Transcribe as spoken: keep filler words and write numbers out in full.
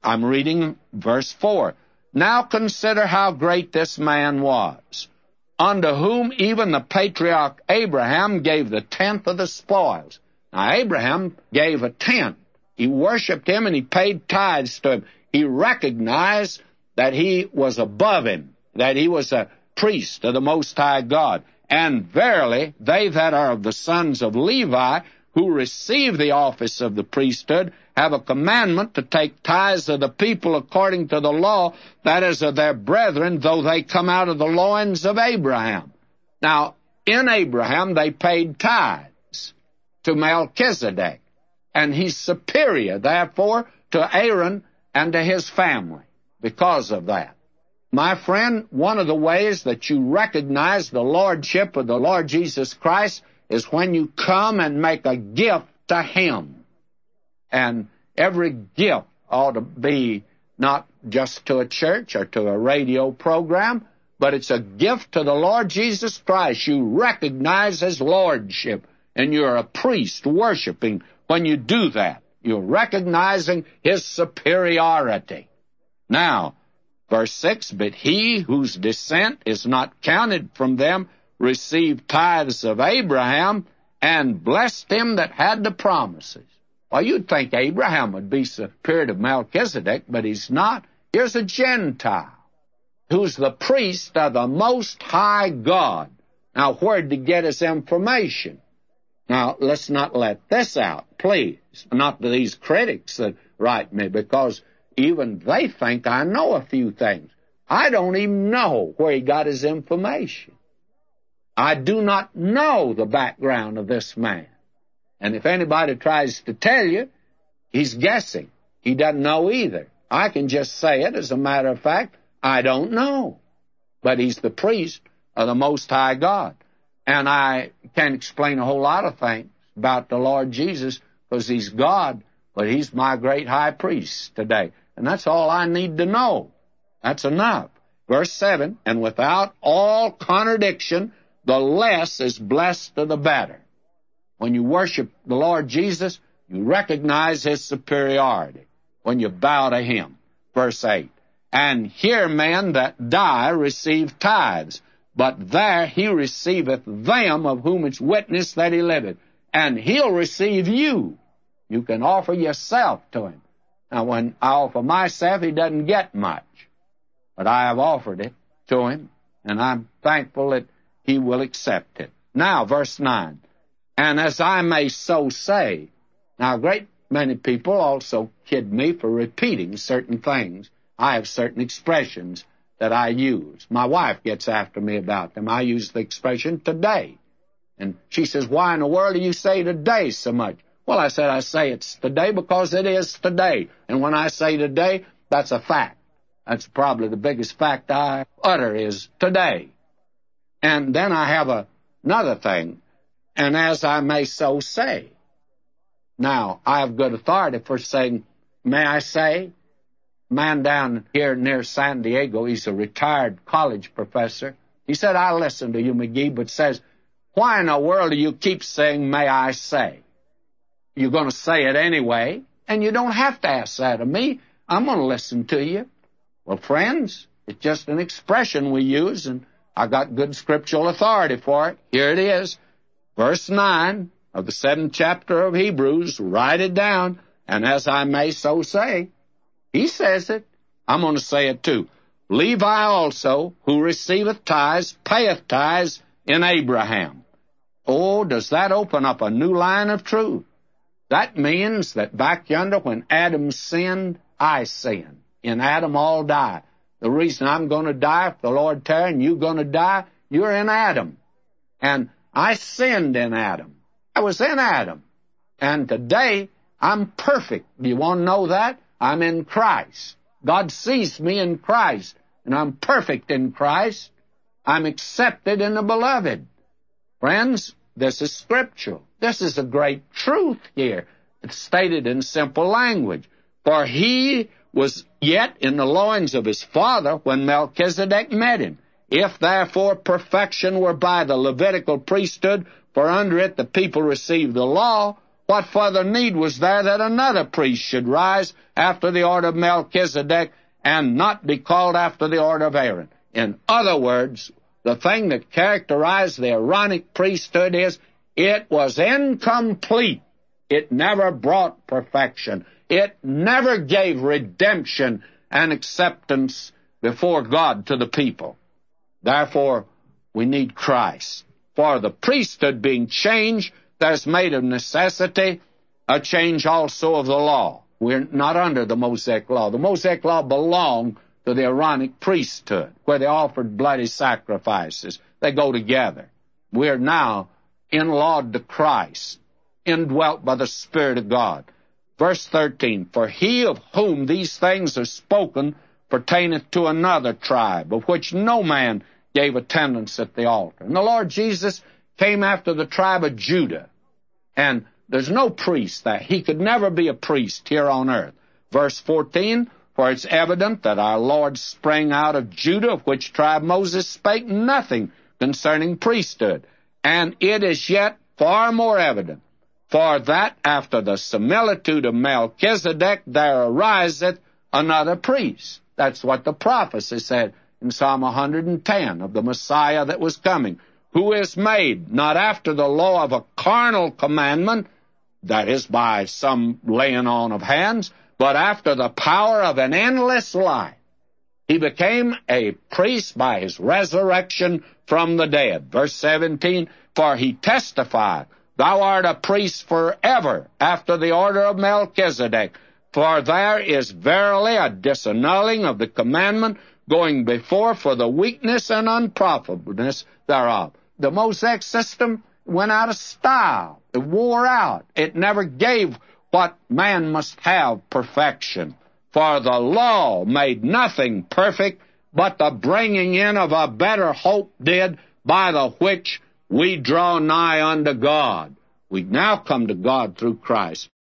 I'm reading verse four. Now consider how great this man was, unto whom even the patriarch Abraham gave the tenth of the spoils. Now, Abraham gave a tenth. He worshipped him and he paid tithes to him. He recognized that he was above him, that he was a priest of the Most High God. And verily, they that are of the sons of Levi, who receive the office of the priesthood, have a commandment to take tithes of the people according to the law, that is of their brethren, though they come out of the loins of Abraham. Now, in Abraham, they paid tithes to Melchizedek, and he's superior, therefore, to Aaron and to his family because of that. My friend, one of the ways that you recognize the lordship of the Lord Jesus Christ is when you come and make a gift to him. And every gift ought to be not just to a church or to a radio program, but it's a gift to the Lord Jesus Christ. You recognize his lordship, and you're a priest worshiping when you do that. You're recognizing his superiority. Now, verse six, but he whose descent is not counted from them received tithes of Abraham and blessed him that had the promises. Well, you'd think Abraham would be superior to Melchizedek, but he's not. Here's a Gentile who's the priest of the Most High God. Now, where'd he get his information? Now, let's not let this out, please. Not to these critics that write me, because even they think I know a few things. I don't even know where he got his information. I do not know the background of this man. And if anybody tries to tell you, he's guessing. He doesn't know either. I can just say it as a matter of fact. I don't know. But he's the priest of the Most High God. And I can't explain a whole lot of things about the Lord Jesus because he's God, but he's my great high priest today. And that's all I need to know. That's enough. Verse seven, and without all contradiction, the less is blessed of the better. When you worship the Lord Jesus, you recognize his superiority when you bow to him. Verse eight, and here men that die receive tithes, but there he receiveth them of whom it's witness that he liveth. And he'll receive you. You can offer yourself to him. Now, when I offer myself, he doesn't get much. But I have offered it to him, and I'm thankful that he will accept it. Now, verse nine, and as I may so say. Now, a great many people also kid me for repeating certain things. I have certain expressions that I use. My wife gets after me about them. I use the expression today. And she says, why in the world do you say today so much? Well, I said, I say it's today because it is today. And when I say today, that's a fact. That's probably the biggest fact I utter is today. And then I have a, another thing, and as I may so say. Now, I have good authority for saying, may I say? A man down here near San Diego, he's a retired college professor. He said, I listen to you, McGee, but says, why in the world do you keep saying, may I say? You're going to say it anyway, and you don't have to ask that of me. I'm going to listen to you. Well, friends, it's just an expression we use, and I got good scriptural authority for it. Here it is, verse nine of the seventh chapter of Hebrews. Write it down, and as I may so say. He says it. I'm going to say it too. Levi also, who receiveth tithes, payeth tithes in Abraham. Oh, does that open up a new line of truth? That means that back yonder when Adam sinned, I sinned. In Adam all die. The reason I'm going to die, if the Lord tarry and you're going to die, you're in Adam. And I sinned in Adam. I was in Adam. And today, I'm perfect. Do you want to know that? I'm in Christ. God sees me in Christ, and I'm perfect in Christ. I'm accepted in the Beloved. Friends, this is scriptural. This is a great truth here. It's stated in simple language. For he was yet in the loins of his father when Melchizedek met him. If therefore perfection were by the Levitical priesthood, for under it the people received the law, what further need was there that another priest should rise after the order of Melchizedek and not be called after the order of Aaron? In other words, the thing that characterized the Aaronic priesthood is it was incomplete. It never brought perfection. It never gave redemption and acceptance before God to the people. Therefore, we need Christ. For the priesthood being changed, there's made of necessity a change also of the law. We're not under the Mosaic law. The Mosaic law belonged to the Aaronic priesthood, where they offered bloody sacrifices. They go together. We're now in-lawed to Christ, indwelt by the Spirit of God. Verse thirteen, for he of whom these things are spoken pertaineth to another tribe, of which no man gave attendance at the altar. And the Lord Jesus came after the tribe of Judah. And there's no priest there. He could never be a priest here on earth. Verse fourteen, for it's evident that our Lord sprang out of Judah, of which tribe Moses spake nothing concerning priesthood. And it is yet far more evident, for that after the similitude of Melchizedek there ariseth another priest. That's what the prophecy said in Psalm one hundred ten of the Messiah that was coming, who is made not after the law of a carnal commandment, that is by some laying on of hands, but after the power of an endless life. He became a priest by his resurrection from the dead. Verse seventeen, for he testified, thou art a priest forever after the order of Melchizedek. For there is verily a disannulling of the commandment going before for the weakness and unprofitableness thereof. The Mosaic system went out of style. It wore out. It never gave what man must have, perfection. For the law made nothing perfect, but the bringing in of a better hope did, by the which we draw nigh unto God. We now come to God through Christ.